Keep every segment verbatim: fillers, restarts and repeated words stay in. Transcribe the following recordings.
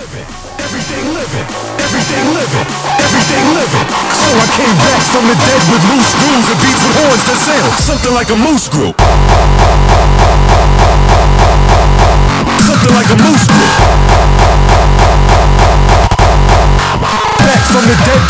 living, everything living, everything living, everything living. So I came back from the dead with loose screws and beats with horns that sound something like a moose group. Something like a moose group. Back from the dead.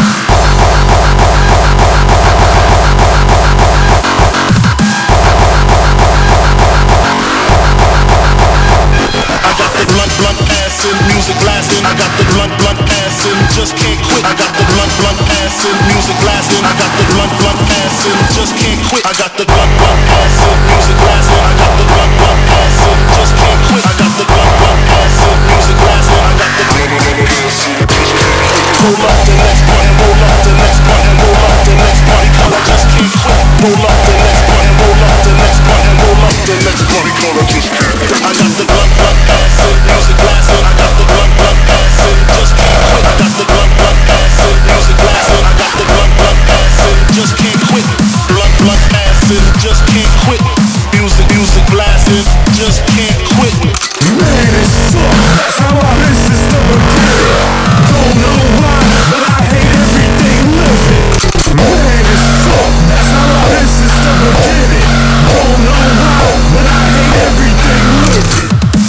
Blunt, blunt acid, music blasting. I got the blunt, blunt acid, just can't quit. I got the blunt, blunt acid, music blasting. I got the blunt, blunt acid, just can't quit. I got the blunt, blunt acid, music blasting. I got the blunt, blunt acid, just can't quit. I got the blunt, blunt acid, music blasting. I got the blunt, blunt acid. Roll up the next button, roll up the next button, roll up the next button, 'cause I just can't quit. Roll up the next button, roll up the next button, roll up the next button, 'cause I just can't quit. I got the blunt, blunt acid, music blasting. I got the blunt, blunt acid, just can't quit. I got the blunt, blunt acid, music blasting. I got the blunt, blunt acid, just can't quit. Blunt, blunt acid, just can't quit. Music, music blasting, just can't quit. Man, it sucks. That's how I miss this number kid. Don't know why, but I hate everything living. Man, it sucks. That's how I miss this number kid. Don't know why, but I hate everything living.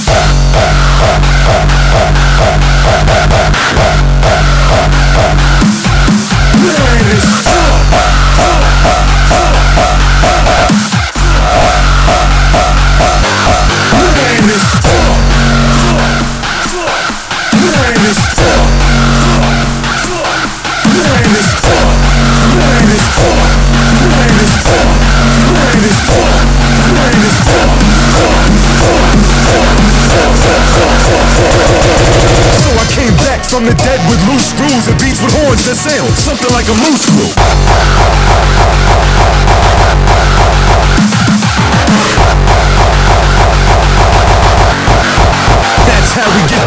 Man, it sucks. Man, it sucks. So I came back from the dead with loose screws and beats with horns that sound something like a moose group. That's how we get